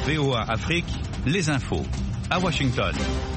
VOA Afrique, les infos. À Washington.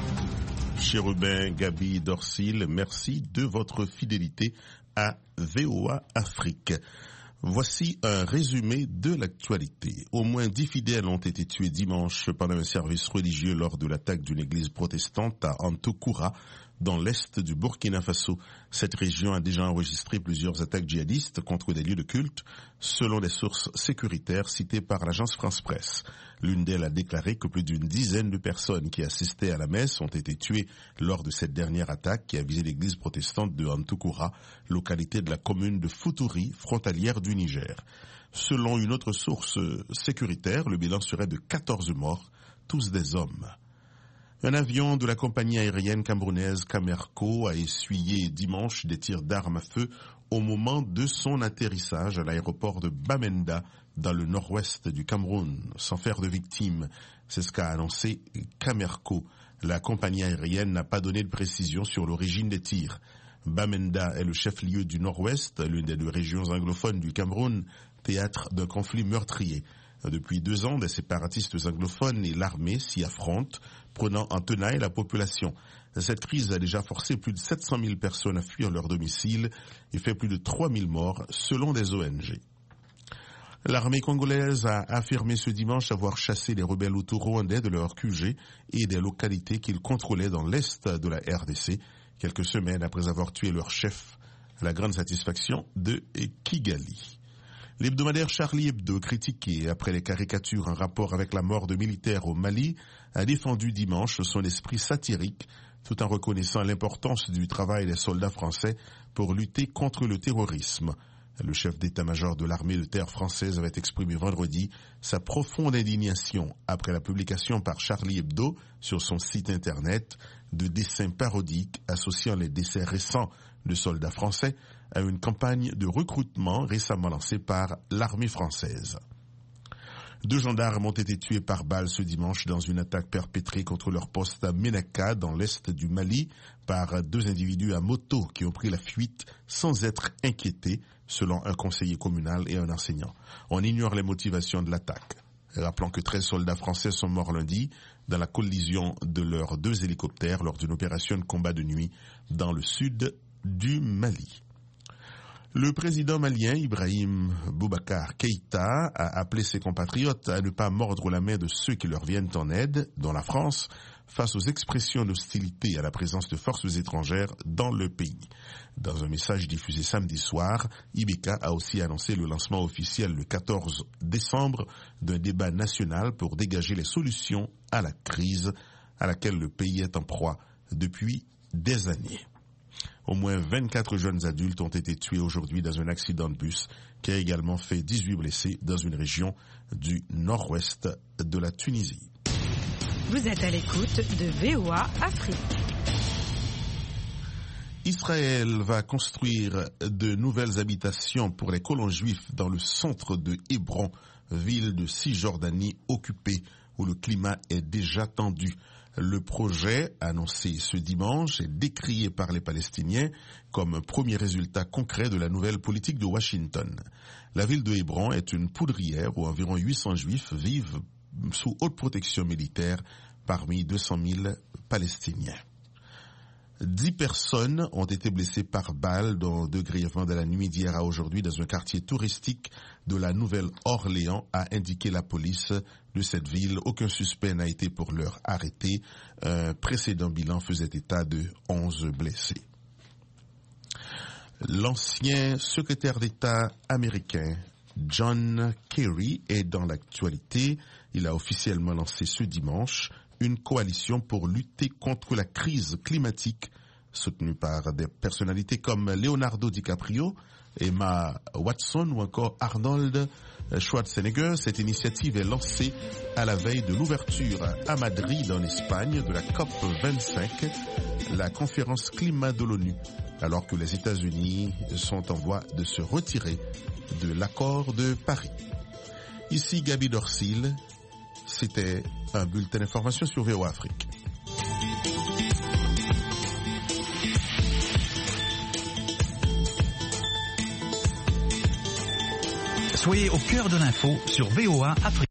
Chérubin Gabi Dorsil, merci de votre fidélité à VOA Afrique. Voici un résumé de l'actualité. Au moins 10 fidèles ont été tués dimanche pendant un service religieux lors de l'attaque d'une église protestante à Antoukoura, dans l'est du Burkina Faso. Cette région a déjà enregistré plusieurs attaques djihadistes contre des lieux de culte, selon des sources sécuritaires citées par l'agence France-Presse. L'une d'elles a déclaré que plus d'une dizaine de personnes qui assistaient à la messe ont été tuées lors de cette dernière attaque qui a visé l'église protestante de Antoukoura, localité de la commune de Futuri, frontalière du Niger. Selon une autre source sécuritaire, le bilan serait de 14 morts, tous des hommes. Un avion de la compagnie aérienne camerounaise Camerco a essuyé dimanche des tirs d'armes à feu au moment de son atterrissage à l'aéroport de Bamenda, dans le nord-ouest du Cameroun, sans faire de victimes. C'est ce qu'a annoncé Camerco. La compagnie aérienne n'a pas donné de précision sur l'origine des tirs. Bamenda est le chef-lieu du nord-ouest, l'une des deux régions anglophones du Cameroun, théâtre d'un conflit meurtrier. Depuis 2 ans, des séparatistes anglophones et l'armée s'y affrontent, prenant en tenaille la population. Cette crise a déjà forcé plus de 700 000 personnes à fuir leur domicile et fait plus de 3 000 morts, selon des ONG. L'armée congolaise a affirmé ce dimanche avoir chassé les rebelles hutus rwandais de leur QG et des localités qu'ils contrôlaient dans l'est de la RDC, quelques semaines après avoir tué leur chef, à la grande satisfaction de Kigali. L'hebdomadaire Charlie Hebdo, critiqué après les caricatures en rapport avec la mort de militaires au Mali, a défendu dimanche son esprit satirique tout en reconnaissant l'importance du travail des soldats français pour lutter contre le terrorisme. Le chef d'état-major de l'armée de terre française avait exprimé vendredi sa profonde indignation après la publication par Charlie Hebdo sur son site internet de dessins parodiques associant les décès récents de soldats français à une campagne de recrutement récemment lancée par l'armée française. 2 gendarmes ont été tués par balle ce dimanche dans une attaque perpétrée contre leur poste à Ménaka, dans l'est du Mali, par 2 individus à moto qui ont pris la fuite sans être inquiétés, selon un conseiller communal et un enseignant. On ignore les motivations de l'attaque. Rappelons que 13 soldats français sont morts lundi dans la collision de leurs 2 hélicoptères lors d'une opération de combat de nuit dans le sud du Mali. Le président malien Ibrahim Boubacar Keïta a appelé ses compatriotes à ne pas mordre la main de ceux qui leur viennent en aide, dont la France, face aux expressions d'hostilité à la présence de forces étrangères dans le pays. Dans un message diffusé samedi soir, Ibeka a aussi annoncé le lancement officiel le 14 décembre d'un débat national pour dégager les solutions à la crise à laquelle le pays est en proie depuis des années. Au moins 24 jeunes adultes ont été tués aujourd'hui dans un accident de bus qui a également fait 18 blessés dans une région du nord-ouest de la Tunisie. Vous êtes à l'écoute de VOA Afrique. Israël va construire de nouvelles habitations pour les colons juifs dans le centre de Hébron, ville de Cisjordanie occupée, où le climat est déjà tendu. Le projet, annoncé ce dimanche, est décrié par les Palestiniens comme un premier résultat concret de la nouvelle politique de Washington. La ville de Hébron est une poudrière où environ 800 juifs vivent sous haute protection militaire parmi 200 000 Palestiniens. 10 personnes ont été blessées par balle, dont 2 grièvement de la nuit d'hier à aujourd'hui dans un quartier touristique de la Nouvelle-Orléans, a indiqué la police de cette ville. Aucun suspect n'a été pour l'heure arrêté. Un précédent bilan faisait état de 11 blessés. L'ancien secrétaire d'État américain John Kerry est dans l'actualité. Il a officiellement lancé ce dimanche une coalition pour lutter contre la crise climatique, soutenue par des personnalités comme Leonardo DiCaprio, Emma Watson ou encore Arnold Schwarzenegger. Cette initiative est lancée à la veille de l'ouverture à Madrid, en Espagne, de la COP25, la conférence climat de l'ONU, alors que les États-Unis sont en voie de se retirer de l'accord de Paris. Ici Gabi Dorsil. C'était un bulletin d'information sur VOA Afrique. Soyez au cœur de l'info sur VOA Afrique.